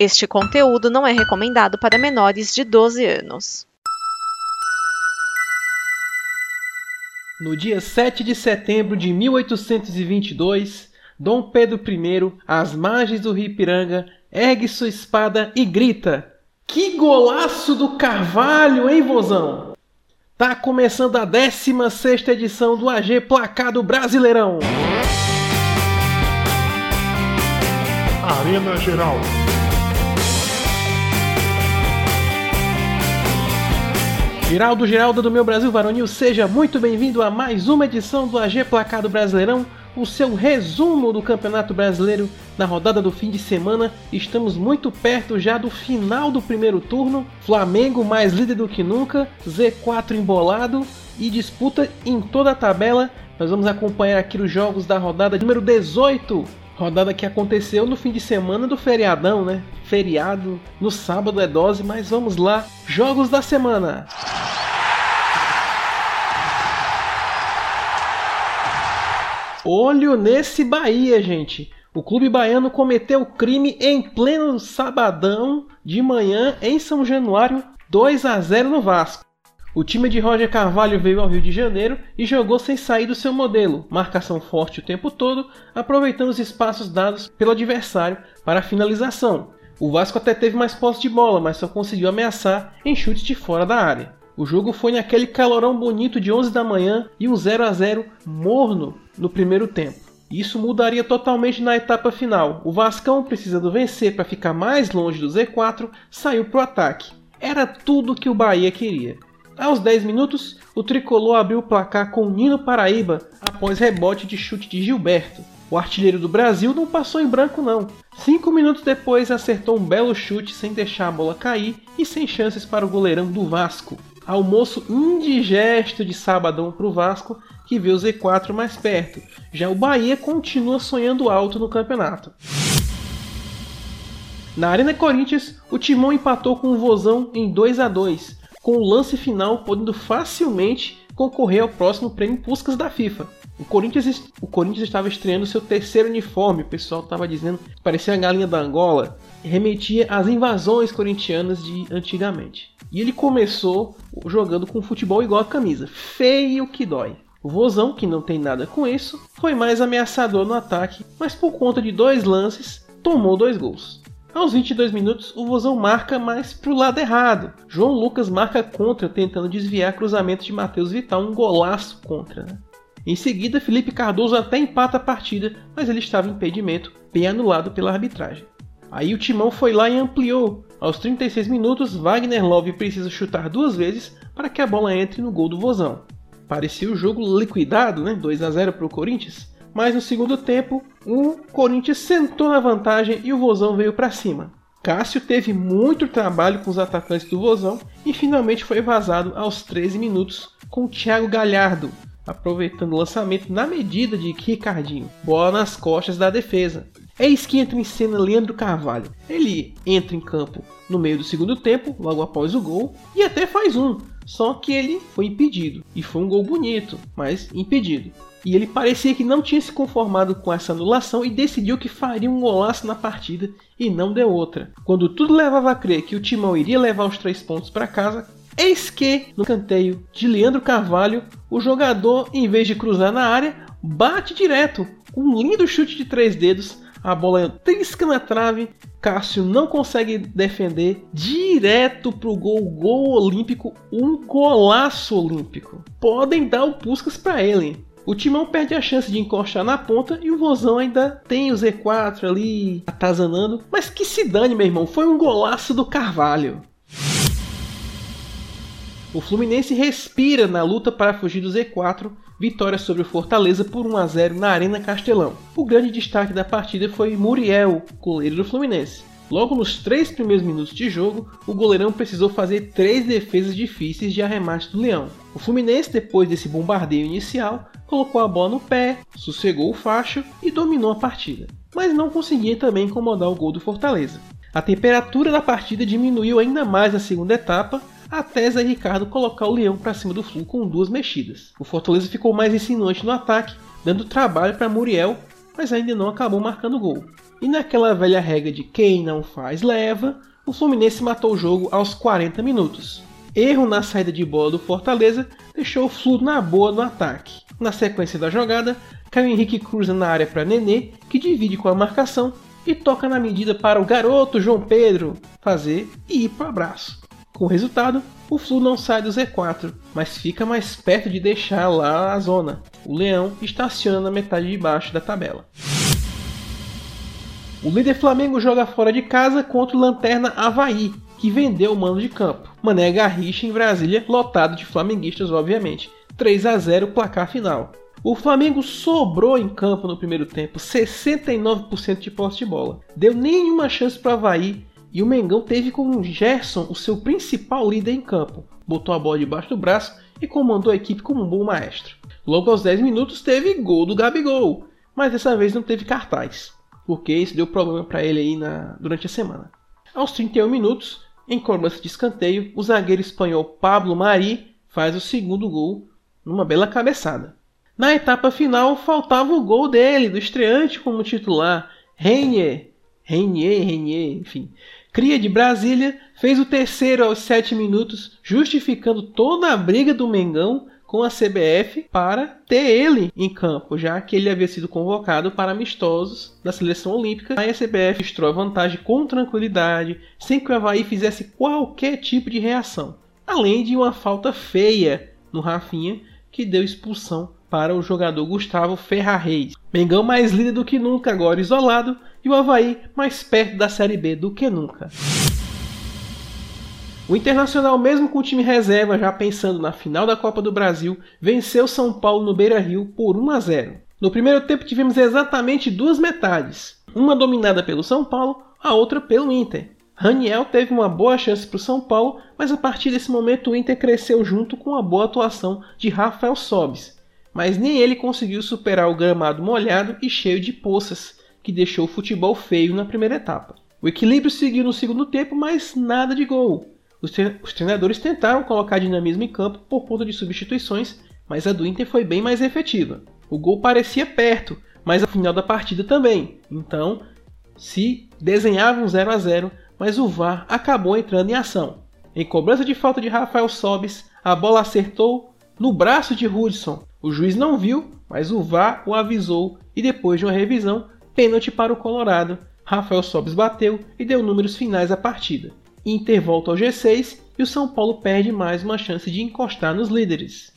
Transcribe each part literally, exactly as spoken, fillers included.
Este conteúdo não é recomendado para menores de doze anos. No dia sete de setembro de mil oitocentos e vinte e dois, Dom Pedro I, às margens do rio Ipiranga, ergue sua espada e grita: "Que golaço do Carvalho, hein, vozão?" Tá começando a décima sexta edição do A G Placar do Brasileirão. Arena Geral. Geraldo, Geralda do meu Brasil Varonil, seja muito bem-vindo a mais uma edição do A G Placar do Brasileirão, o seu resumo do Campeonato Brasileiro na rodada do fim de semana. Estamos muito perto já do final do primeiro turno, Flamengo mais líder do que nunca, Z quatro embolado e disputa em toda a tabela. Nós vamos acompanhar aqui os jogos da rodada número dezoito, rodada que aconteceu no fim de semana do feriadão, né? Feriado, no sábado é dose, mas vamos lá, jogos da semana. Olho nesse Bahia, gente. O clube baiano cometeu crime em pleno sabadão de manhã em São Januário, dois a zero no Vasco. O time de Roger Carvalho veio ao Rio de Janeiro e jogou sem sair do seu modelo, marcação forte o tempo todo, aproveitando os espaços dados pelo adversário para a finalização. O Vasco até teve mais posse de bola, mas só conseguiu ameaçar em chutes de fora da área. O jogo foi naquele calorão bonito de onze da manhã e um zero a zero morno no primeiro tempo. Isso mudaria totalmente na etapa final. O Vascão, precisando vencer para ficar mais longe do Z quatro, saiu para o ataque. Era tudo que o Bahia queria. Aos dez minutos, o tricolor abriu o placar com Nino Paraíba após rebote de chute de Gilberto. O artilheiro do Brasil não passou em branco não. Cinco minutos depois acertou um belo chute sem deixar a bola cair e sem chances para o goleirão do Vasco. Almoço indigesto de sabadão para o Vasco, que vê o Z quatro mais perto. Já o Bahia continua sonhando alto no campeonato. Na Arena Corinthians, o Timão empatou com o Vozão em dois a dois, com o lance final podendo facilmente concorrer ao próximo prêmio Puskás da FIFA. O Corinthians, o Corinthians estava estreando seu terceiro uniforme, o pessoal estava dizendo que parecia a galinha da Angola, e remetia às invasões corintianas de antigamente. E ele começou jogando com futebol igual a camisa, feio que dói. O Vozão, que não tem nada com isso, foi mais ameaçador no ataque, mas por conta de dois lances, tomou dois gols. Aos vinte e dois minutos, o Vozão marca, mas pro lado errado. João Lucas marca contra, tentando desviar cruzamento de Matheus Vital, um golaço contra, né? Em seguida, Felipe Cardoso até empata a partida, mas ele estava em impedimento, bem anulado pela arbitragem. Aí o Timão foi lá e ampliou. Aos trinta e seis minutos, Wagner Love precisa chutar duas vezes para que a bola entre no gol do Vozão. Parecia o jogo liquidado, né? dois a zero para o Corinthians. Mas no segundo tempo, o Corinthians sentou na vantagem e o Vozão veio para cima. Cássio teve muito trabalho com os atacantes do Vozão e finalmente foi vazado aos treze minutos com o Thiago Galhardo, aproveitando o lançamento na medida de Ricardinho. Bola nas costas da defesa. Eis que entra em cena Leandro Carvalho. Ele entra em campo no meio do segundo tempo, logo após o gol, e até faz um. Só que ele foi impedido. E foi um gol bonito, mas impedido. E ele parecia que não tinha se conformado com essa anulação e decidiu que faria um golaço na partida e não deu outra. Quando tudo levava a crer que o Timão iria levar os três pontos para casa, eis que, no canteio de Leandro Carvalho, o jogador, em vez de cruzar na área, bate direto. Um lindo chute de três dedos, a bola trisca na trave, Cássio não consegue defender, direto pro gol, gol olímpico, um golaço olímpico. Podem dar o Puskás para ele. O Timão perde a chance de encostar na ponta e o Vozão ainda tem o Z quatro ali atazanando, mas que se dane, meu irmão, foi um golaço do Carvalho. O Fluminense respira na luta para fugir do Z quatro, vitória sobre o Fortaleza por um a zero na Arena Castelão. O grande destaque da partida foi Muriel, goleiro do Fluminense. Logo nos três primeiros minutos de jogo, o goleirão precisou fazer três defesas difíceis de arremate do Leão. O Fluminense, depois desse bombardeio inicial, colocou a bola no pé, sossegou o facho e dominou a partida. Mas não conseguia também incomodar o gol do Fortaleza. A temperatura da partida diminuiu ainda mais na segunda etapa, até Zé Ricardo colocar o Leão para cima do Flu com duas mexidas. O Fortaleza ficou mais insinuante no ataque, dando trabalho para Muriel, mas ainda não acabou marcando gol. E naquela velha regra de quem não faz leva, o Fluminense matou o jogo aos quarenta minutos. Erro na saída de bola do Fortaleza deixou o Flu na boa no ataque. Na sequência da jogada, Caio Henrique cruza na área para Nenê, que divide com a marcação e toca na medida para o garoto João Pedro fazer e ir para o abraço. Com o resultado, o Flu não sai do Z quatro, mas fica mais perto de deixar lá a zona. O Leão estaciona na metade de baixo da tabela. O líder Flamengo joga fora de casa contra o lanterna Avaí, que vendeu o mando de campo. Mané Garrincha em Brasília, lotado de flamenguistas obviamente. três a zero placar final. O Flamengo sobrou em campo no primeiro tempo, sessenta e nove por cento de posse de bola. Deu nenhuma chance para o Avaí e o Mengão teve com Gerson o seu principal líder em campo. Botou a bola debaixo do braço e comandou a equipe como um bom maestro. Logo aos dez minutos teve gol do Gabigol, mas dessa vez não teve cartaz, porque isso deu problema para ele aí na, durante a semana. Aos trinta e um minutos, em cobrança de escanteio, o zagueiro espanhol Pablo Mari faz o segundo gol numa bela cabeçada. Na etapa final, faltava o gol dele, do estreante como titular, Reinier, Reinier, Reinier, enfim. Cria de Brasília, fez o terceiro aos sete minutos, justificando toda a briga do Mengão com a C B F para ter ele em campo, já que ele havia sido convocado para amistosos da seleção olímpica. Aí a C B F mostrou a vantagem com tranquilidade, sem que o Avaí fizesse qualquer tipo de reação. Além de uma falta feia no Rafinha, que deu expulsão para o jogador Gustavo Ferrarreis. Mengão mais líder do que nunca, agora isolado, e o Avaí mais perto da Série B do que nunca. O Internacional, mesmo com o time reserva já pensando na final da Copa do Brasil, venceu São Paulo no Beira-Rio por um a zero. No primeiro tempo tivemos exatamente duas metades, uma dominada pelo São Paulo, a outra pelo Inter. Raniel teve uma boa chance para o São Paulo, mas a partir desse momento o Inter cresceu junto com a boa atuação de Rafael Sobis. Mas nem ele conseguiu superar o gramado molhado e cheio de poças, que deixou o futebol feio na primeira etapa. O equilíbrio seguiu no segundo tempo, mas nada de gol. Os treinadores tentaram colocar dinamismo em campo por conta de substituições, mas a do Inter foi bem mais efetiva. O gol parecia perto, mas a final da partida também. Então, se desenhava um zero a zero, mas o V A R acabou entrando em ação. Em cobrança de falta de Rafael Sobis, a bola acertou no braço de Hudson. O juiz não viu, mas o V A R o avisou e depois de uma revisão, pênalti para o Colorado. Rafael Sobis bateu e deu números finais à partida. Inter volta ao G seis e o São Paulo perde mais uma chance de encostar nos líderes.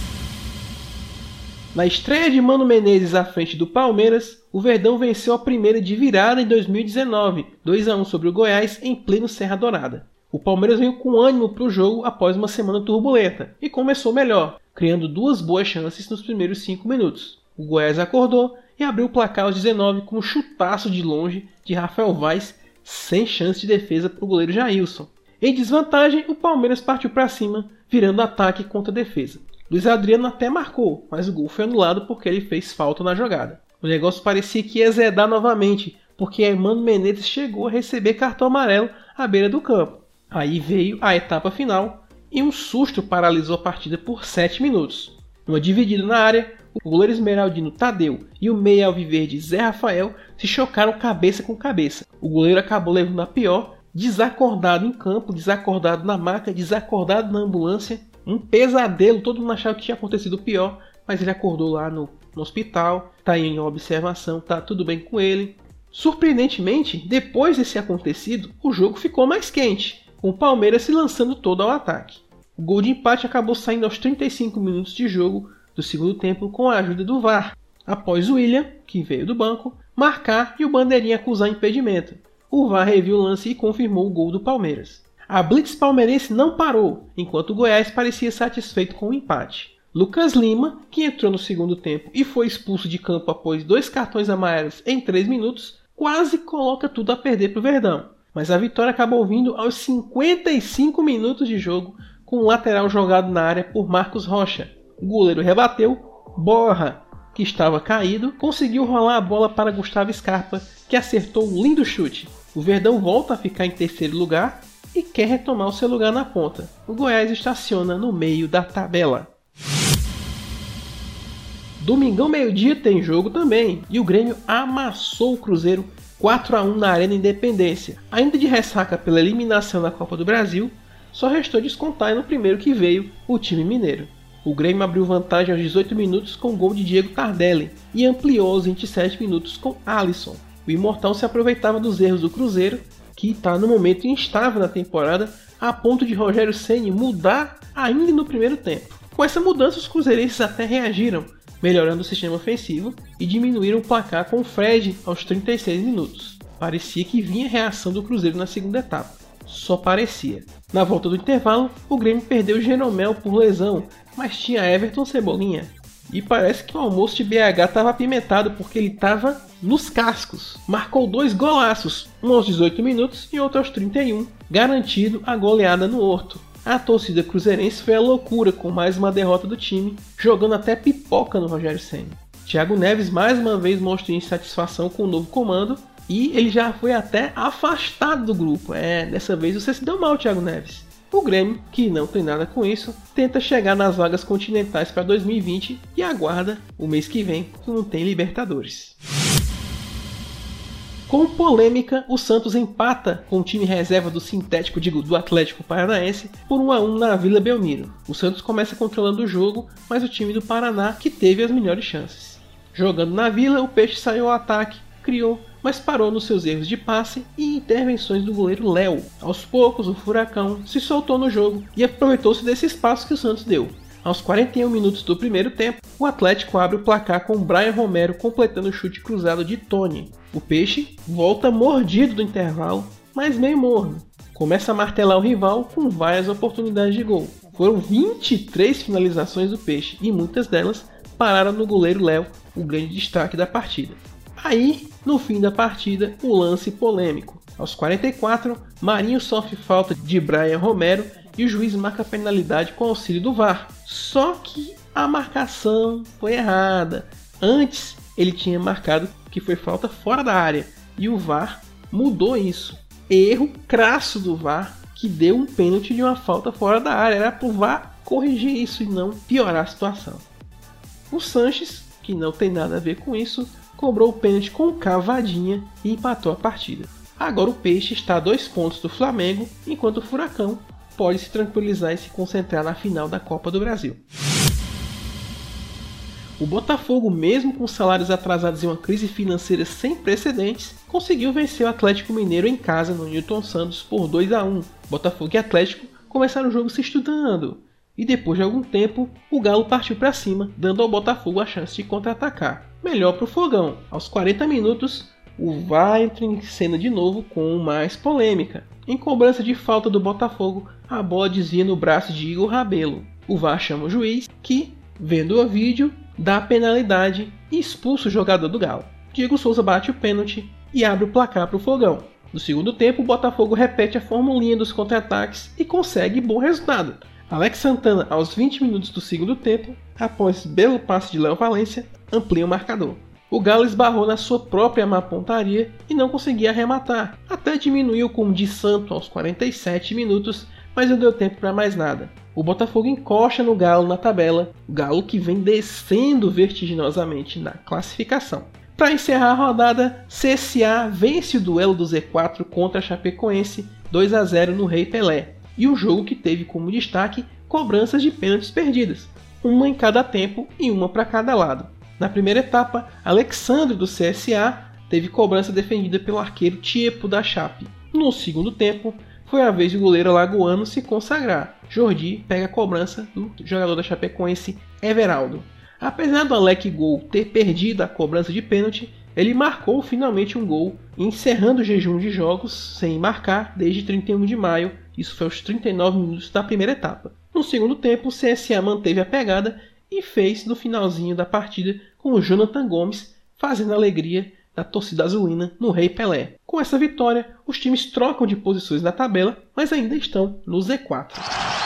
Na estreia de Mano Menezes à frente do Palmeiras, o Verdão venceu a primeira de virada em dois mil e dezenove, dois a um sobre o Goiás em pleno Serra Dourada. O Palmeiras veio com ânimo para o jogo após uma semana turbulenta e começou melhor, criando duas boas chances nos primeiros cinco minutos. O Goiás acordou e abriu o placar aos dezenove com um chutaço de longe de Rafael Vaz, sem chance de defesa para o goleiro Jailson. Em desvantagem, o Palmeiras partiu para cima, virando ataque contra defesa. Luiz Adriano até marcou, mas o gol foi anulado porque ele fez falta na jogada. O negócio parecia que ia zedar novamente, porque Mano Menezes chegou a receber cartão amarelo à beira do campo. Aí veio a etapa final e um susto paralisou a partida por sete minutos. Numa dividida na área, o goleiro esmeraldino Tadeu e o meia alviverde Zé Rafael se chocaram cabeça com cabeça. O goleiro acabou levando a pior, desacordado em campo, desacordado na maca, desacordado na ambulância. Um pesadelo, todo mundo achava que tinha acontecido o pior, mas ele acordou lá no, no hospital, está em observação, está tudo bem com ele. Surpreendentemente, depois desse acontecido, o jogo ficou mais quente, com o Palmeiras se lançando todo ao ataque. O gol de empate acabou saindo aos trinta e cinco minutos de jogo do segundo tempo com a ajuda do V A R, após o William, que veio do banco, marcar e o bandeirinha acusar impedimento. O V A R reviu o lance e confirmou o gol do Palmeiras. A blitz palmeirense não parou, enquanto o Goiás parecia satisfeito com o empate. Lucas Lima, que entrou no segundo tempo e foi expulso de campo após dois cartões amarelos em três minutos, quase coloca tudo a perder para o Verdão. Mas a vitória acabou vindo aos cinquenta e cinco minutos de jogo, com um lateral jogado na área por Marcos Rocha. O goleiro rebateu, Borra, que estava caído, conseguiu rolar a bola para Gustavo Scarpa, que acertou um lindo chute. O Verdão volta a ficar em terceiro lugar e quer retomar o seu lugar na ponta. O Goiás estaciona no meio da tabela. Domingão meio-dia tem jogo também, e o Grêmio amassou o Cruzeiro quatro a um na Arena Independência. Ainda de ressaca pela eliminação da Copa do Brasil, só restou descontar no primeiro que veio, o time mineiro. O Grêmio abriu vantagem aos dezoito minutos com o gol de Diego Tardelli e ampliou aos vinte e sete minutos com Alisson. O Imortal se aproveitava dos erros do Cruzeiro, que está no momento instável na temporada, a ponto de Rogério Ceni mudar ainda no primeiro tempo. Com essa mudança, os cruzeirenses até reagiram, melhorando o sistema ofensivo e diminuíram o placar com o Fred aos trinta e seis minutos. Parecia que vinha reação do Cruzeiro na segunda etapa. Só parecia. Na volta do intervalo, o Grêmio perdeu o Jeromel por lesão, mas tinha Everton Cebolinha. E parece que o almoço de B H estava apimentado porque ele estava nos cascos. Marcou dois golaços, um aos dezoito minutos e outro aos trinta e um, garantido a goleada no Horto. A torcida cruzeirense foi a loucura com mais uma derrota do time, jogando até pipoca no Rogério Ceni. Thiago Neves mais uma vez mostrou insatisfação com o novo comando e ele já foi até afastado do grupo. É, dessa vez você se deu mal, Thiago Neves. O Grêmio, que não tem nada com isso, tenta chegar nas vagas continentais para dois mil e vinte e aguarda o mês que vem, que não tem Libertadores. Com polêmica, o Santos empata com o time reserva do sintético, digo, do Atlético Paranaense, por um a um na Vila Belmiro. O Santos começa controlando o jogo, mas o time do Paraná que teve as melhores chances. Jogando na Vila, o Peixe saiu ao ataque, criou, mas parou nos seus erros de passe e intervenções do goleiro Léo. Aos poucos, o Furacão se soltou no jogo e aproveitou-se desse espaço que o Santos deu. Aos quarenta e um minutos do primeiro tempo, o Atlético abre o placar com Brian Romero completando o chute cruzado de Tony. O Peixe volta mordido do intervalo, mas meio morno. Começa a martelar o rival com várias oportunidades de gol. Foram vinte e três finalizações do Peixe e muitas delas pararam no goleiro Léo, o grande destaque da partida. Aí, no fim da partida, o lance polêmico. Aos quarenta e quatro, Marinho sofre falta de Brian Romero e o juiz marca a penalidade com auxílio do V A R. Só que a marcação foi errada. Antes, ele tinha marcado que foi falta fora da área e o V A R mudou isso. Erro crasso do V A R que deu um pênalti de uma falta fora da área. Era para o V A R corrigir isso e não piorar a situação. O Sanches, que não tem nada a ver com isso, cobrou o pênalti com cavadinha e empatou a partida. Agora o Peixe está a dois pontos do Flamengo, enquanto o Furacão pode se tranquilizar e se concentrar na final da Copa do Brasil. O Botafogo, mesmo com salários atrasados e uma crise financeira sem precedentes, conseguiu vencer o Atlético Mineiro em casa no Newton Santos por dois a um. Botafogo e Atlético começaram o jogo se estudando, e depois de algum tempo, o Galo partiu para cima, dando ao Botafogo a chance de contra-atacar. Melhor para o Fogão. Aos quarenta minutos, o V A R entra em cena de novo com mais polêmica. Em cobrança de falta do Botafogo, a bola desvia no braço de Igor Rabelo. O V A R chama o juiz, que, vendo o vídeo, dá a penalidade e expulsa o jogador do Galo. Diego Souza bate o pênalti e abre o placar para o Fogão. No segundo tempo, o Botafogo repete a formulinha dos contra-ataques e consegue bom resultado. Alex Santana, aos vinte minutos do segundo tempo, após belo passe de Léo Valência, amplia o marcador. O Galo esbarrou na sua própria má pontaria e não conseguia arrematar. Até diminuiu com o Di Santo aos quarenta e sete minutos, mas não deu tempo para mais nada. O Botafogo encosta no Galo na tabela, o Galo que vem descendo vertiginosamente na classificação. Para encerrar a rodada, C S A vence o duelo do Z quatro contra a Chapecoense dois a zero no Rei Pelé. E o jogo que teve como destaque cobranças de pênaltis perdidas, uma em cada tempo e uma para cada lado. Na primeira etapa, Alexandre do C S A teve cobrança defendida pelo arqueiro Tiepo da Chape. No segundo tempo, foi a vez do goleiro alagoano se consagrar. Jordi pega a cobrança do jogador da Chapecoense Everaldo. Apesar do Alec Gol ter perdido a cobrança de pênalti, ele marcou finalmente um gol, encerrando o jejum de jogos sem marcar desde trinta e um de maio. Isso foi aos trinta e nove minutos da primeira etapa. No segundo tempo, o C S A manteve a pegada e fez no finalzinho da partida com o Jonathan Gomes fazendo a alegria da torcida azulina no Rei Pelé. Com essa vitória, os times trocam de posições na tabela, mas ainda estão no Z quatro.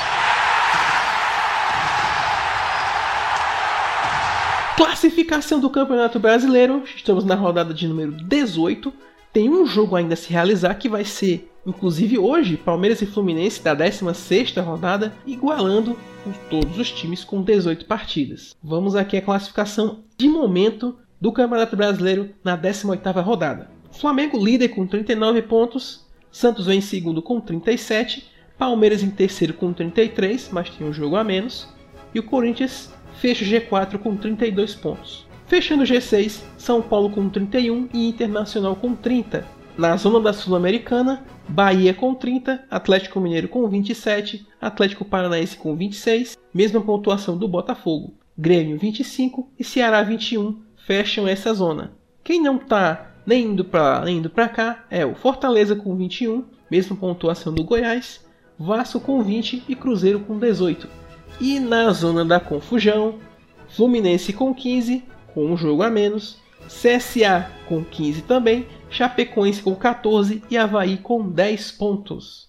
Classificação do Campeonato Brasileiro, estamos na rodada de número dezoito. Tem um jogo ainda a se realizar que vai ser, inclusive hoje, Palmeiras e Fluminense da décima sexta rodada, igualando todos os times com dezoito partidas. Vamos aqui à classificação de momento do Campeonato Brasileiro na décima oitava rodada. Flamengo líder com trinta e nove pontos, Santos vem em segundo com trinta e sete, Palmeiras em terceiro com trinta e três, mas tem um jogo a menos, e o Corinthians fecha o G quatro com trinta e dois pontos. Fechando o G seis, São Paulo com trinta e um e Internacional com trinta. Na zona da Sul-Americana, Bahia com trinta, Atlético Mineiro com vinte e sete, Atlético Paranaense com vinte e seis, mesma pontuação do Botafogo. Grêmio vinte e cinco e Ceará vinte e um fecham essa zona. Quem não está nem indo para lá nem indo para cá é o Fortaleza com vinte e um, mesma pontuação do Goiás, Vasco com vinte e Cruzeiro com dezoito. E na zona da confusão, Fluminense com quinze, com um jogo a menos, C S A com quinze também, Chapecoense com quatorze e Avaí com dez pontos.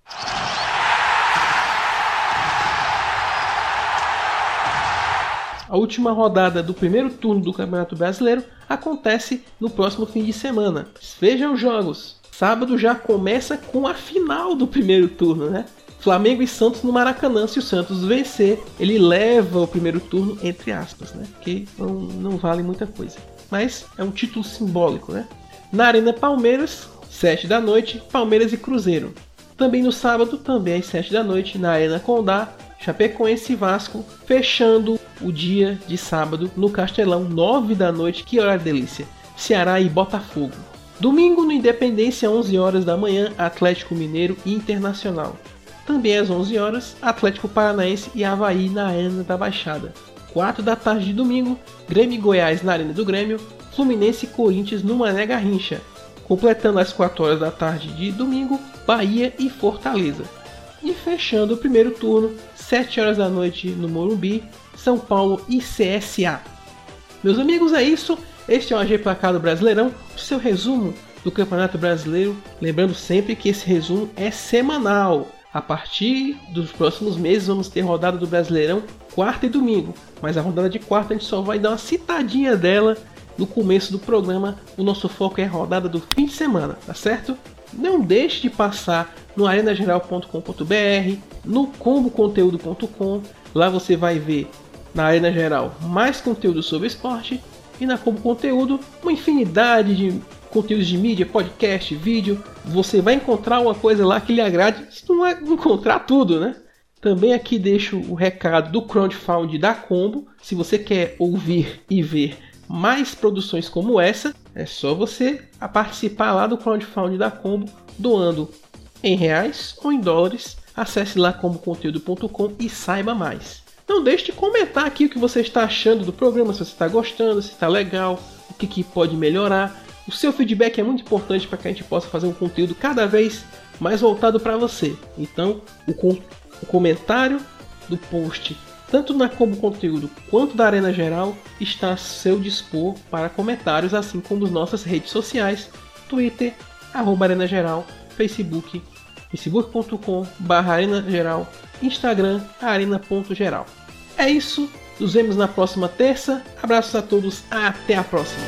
A última rodada do primeiro turno do Campeonato Brasileiro acontece no próximo fim de semana. Vejam os jogos. Sábado já começa com a final do primeiro turno, né? Flamengo e Santos no Maracanã. Se o Santos vencer, ele leva o primeiro turno, entre aspas, né? Que não, não vale muita coisa. Mas é um título simbólico, né? Na Arena Palmeiras, sete da noite, Palmeiras e Cruzeiro. Também no sábado, também às sete da noite, na Arena Condá, Chapecoense e Vasco, fechando o dia de sábado no Castelão, nove da noite, que horário delícia, Ceará e Botafogo. Domingo no Independência, onze horas da manhã, Atlético Mineiro e Internacional. Também às onze horas, Atlético Paranaense e Avaí na Arena da Baixada. quatro da tarde de domingo, Grêmio e Goiás na Arena do Grêmio, Fluminense e Corinthians no Mané Garrincha. Completando às quatro horas da tarde de domingo, Bahia e Fortaleza. E fechando o primeiro turno, sete horas da noite no Morumbi, São Paulo e C S A. Meus amigos, é isso. Este é o A G Placado Brasileirão, o seu resumo do Campeonato Brasileiro. Lembrando sempre que esse resumo é semanal. A partir dos próximos meses vamos ter rodada do Brasileirão quarta e domingo. Mas a rodada de quarta a gente só vai dar uma citadinha dela no começo do programa. O nosso foco é a rodada do fim de semana, tá certo? Não deixe de passar no arena geral ponto com ponto b r, no combo conteúdo ponto com. Lá você vai ver na Arena Geral mais conteúdo sobre esporte e na Combo Conteúdo uma infinidade de conteúdos de mídia, podcast, vídeo. Você vai encontrar uma coisa lá que lhe agrade, se não é encontrar tudo, né? Também aqui deixo o recado do crowdfunding da Combo. Se você quer ouvir e ver mais produções como essa, é só você a participar lá do crowdfunding da Combo, doando em reais ou em dólares. Acesse lá combo conteúdo ponto com e saiba mais. Não deixe de comentar aqui o que você está achando do programa, se você está gostando, se está legal, o que, que pode melhorar. O seu feedback é muito importante para que a gente possa fazer um conteúdo cada vez mais voltado para você. Então, o, com, o comentário do post, tanto na Combo Conteúdo quanto da Arena Geral, está a seu dispor para comentários, assim como as nossas redes sociais, Twitter, arroba Arena Geral, Facebook, facebook ponto com barra arena geral, Instagram, arena ponto geral. É isso, nos vemos na próxima terça. Abraços a todos, até a próxima.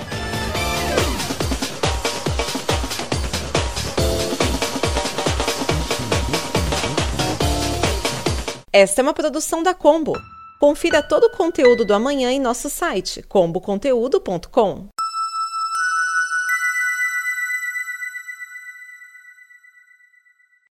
Esta é uma produção da Combo. Confira todo o conteúdo do amanhã em nosso site combo conteúdo ponto com.